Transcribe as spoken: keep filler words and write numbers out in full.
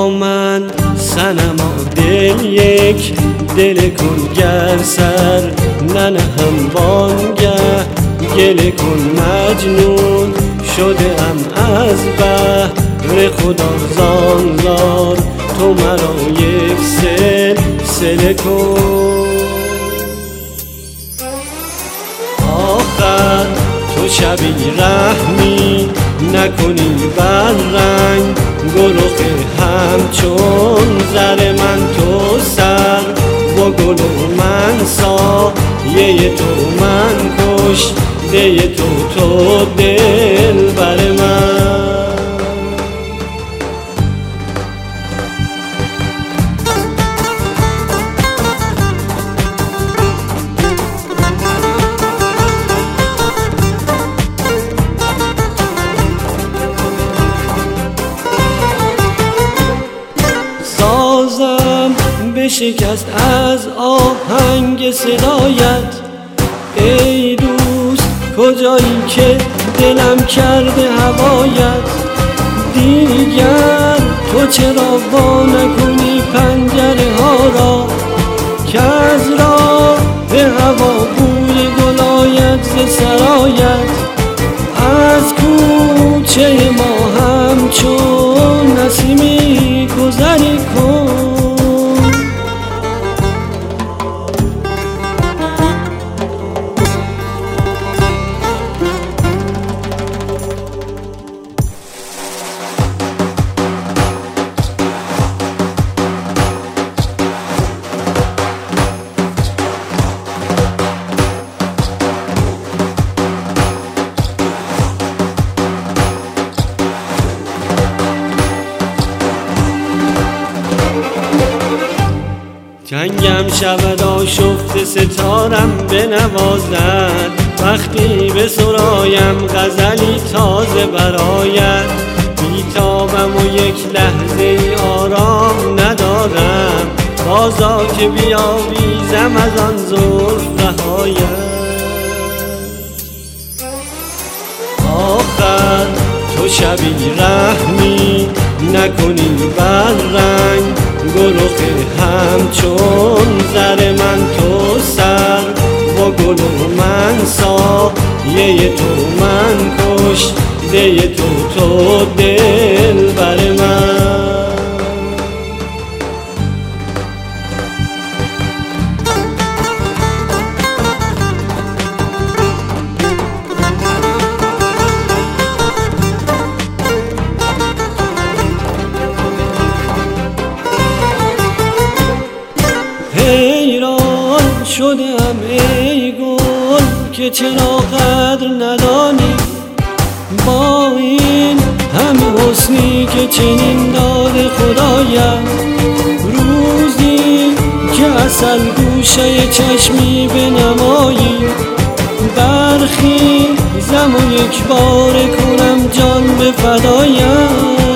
با من صنما دل یک دل کن گر سر ننهم وانگه گله کن مجنون شده ام از بهر خدا زانزار تو مرا یک سل سله کن. آخر تو شبی رحمی نکنی بر رنگ گلوخ همچون زر من تو سر با گل و من سایه تو من کش ده تو تو دل بر من. سازم بشکست از آهنگ صدایت ای دوست کجایی که دلم کرده هوایت. دیگر تو چرا وا نکنی پنجره ها را که از راه هوا بوی گلایت ز سرایت. از کوچه ما همچون نسیمی گذری کن. جنگم شود آشفته ستارم بنوازد وقتی به سرایم غزلی تازه برآید. بیتابم و یک لحظه ای آرام ندارم بازا که بیاویزم از آن زلف رهایت. آخر تو شبی رحمی نکنی بر رنگ گلوخ همچون زر من تو سر با گل و من سایه تو من کش ده تو تو دل بر من. حیران شدم ای گل که چرا قدر ندانی با این همه حسنی که چنین داده خدایم. روزی که عسل گوشه چشمی بنمایی برخیزم و یک بار کنم جان به فدایم.